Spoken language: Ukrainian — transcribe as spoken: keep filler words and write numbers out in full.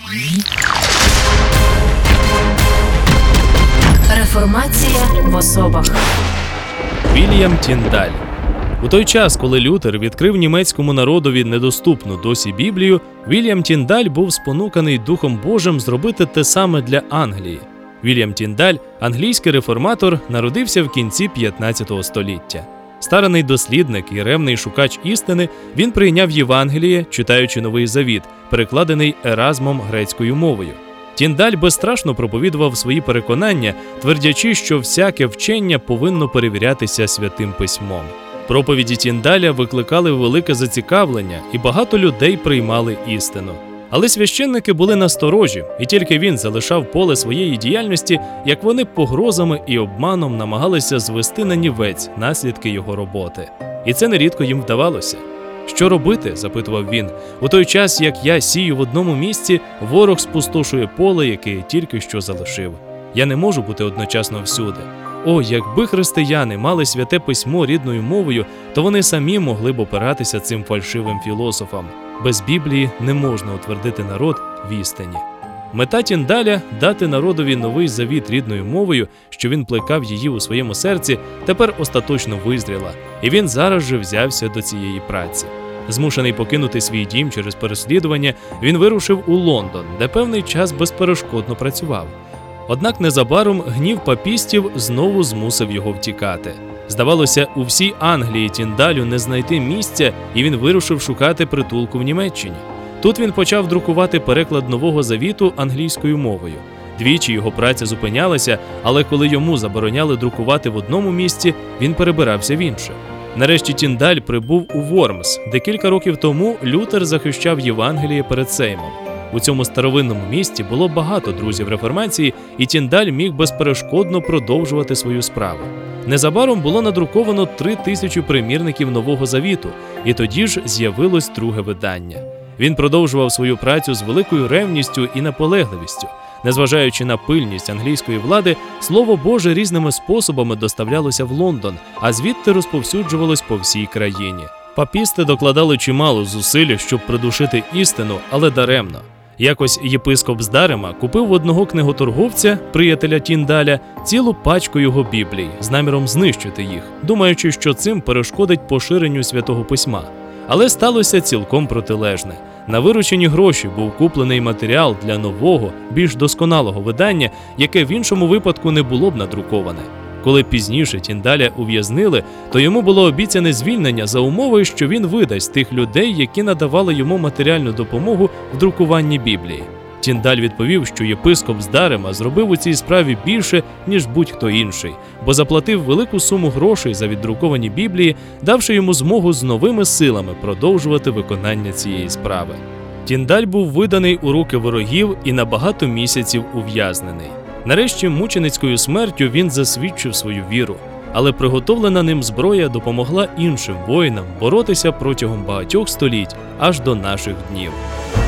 Реформація в особах. Вільям Тіндаль. У той час, коли Лютер відкрив німецькому народові недоступну досі Біблію, Вільям Тіндаль був спонуканий Духом Божим зробити те саме для Англії. Вільям Тіндаль, англійський реформатор, народився в кінці п'ятнадцятого століття. Старанний дослідник і ревний шукач істини, він прийняв Євангеліє, читаючи Новий Завіт, перекладений Еразмом грецькою мовою. Тіндаль безстрашно проповідував свої переконання, твердячи, що всяке вчення повинно перевірятися Святим Письмом. Проповіді Тіндаля викликали велике зацікавлення, і багато людей приймали істину. Але священники були насторожі, і тільки він залишав поле своєї діяльності, як вони погрозами і обманом намагалися звести на нівець наслідки його роботи. І це нерідко їм вдавалося. «Що робити?» – запитував він. «У той час, як я сію в одному місці, ворог спустошує поле, яке я тільки що залишив. Я не можу бути одночасно всюди. О, якби християни мали Святе Письмо рідною мовою, то вони самі могли б опиратися цим фальшивим філософам. Без Біблії не можна утвердити народ в істині». Мета Тіндаля – дати народові Новий Завіт рідною мовою, що він плекав її у своєму серці, тепер остаточно визріла, і він зараз же взявся до цієї праці. Змушений покинути свій дім через переслідування, він вирушив у Лондон, де певний час безперешкодно працював. Однак незабаром гнів папістів знову змусив його втікати. Здавалося, у всій Англії Тіндалю не знайти місця, і він вирушив шукати притулку в Німеччині. Тут він почав друкувати переклад Нового Завіту англійською мовою. Двічі його праця зупинялася, але коли йому забороняли друкувати в одному місці, він перебирався в інше. Нарешті Тіндаль прибув у Вормс, де кілька років тому Лютер захищав Євангеліє перед Сеймом. У цьому старовинному місті було багато друзів реформації, і Тіндаль міг безперешкодно продовжувати свою справу. Незабаром було надруковано три тисячі примірників Нового Завіту, і тоді ж з'явилось друге видання. Він продовжував свою працю з великою ревністю і наполегливістю. Незважаючи на пильність англійської влади, Слово Боже різними способами доставлялося в Лондон, а звідти розповсюджувалось по всій країні. Папісти докладали чимало зусиль, щоб придушити істину, але даремно. Якось єпископ з Дарема купив в одного книготорговця, приятеля Тіндаля, цілу пачку його Біблій з наміром знищити їх, думаючи, що цим перешкодить поширенню Святого Письма. Але сталося цілком протилежне. На виручені гроші був куплений матеріал для нового, більш досконалого видання, яке в іншому випадку не було б надруковане. Коли пізніше Тіндаля ув'язнили, то йому було обіцяне звільнення за умови, що він видасть тих людей, які надавали йому матеріальну допомогу в друкуванні Біблії. Тіндаль відповів, що єпископ з Дарема зробив у цій справі більше, ніж будь-хто інший, бо заплатив велику суму грошей за віддруковані Біблії, давши йому змогу з новими силами продовжувати виконання цієї справи. Тіндаль був виданий у руки ворогів і на багато місяців ув'язнений. Нарешті мученицькою смертю він засвідчив свою віру, але приготовлена ним зброя допомогла іншим воїнам боротися протягом багатьох століть аж до наших днів.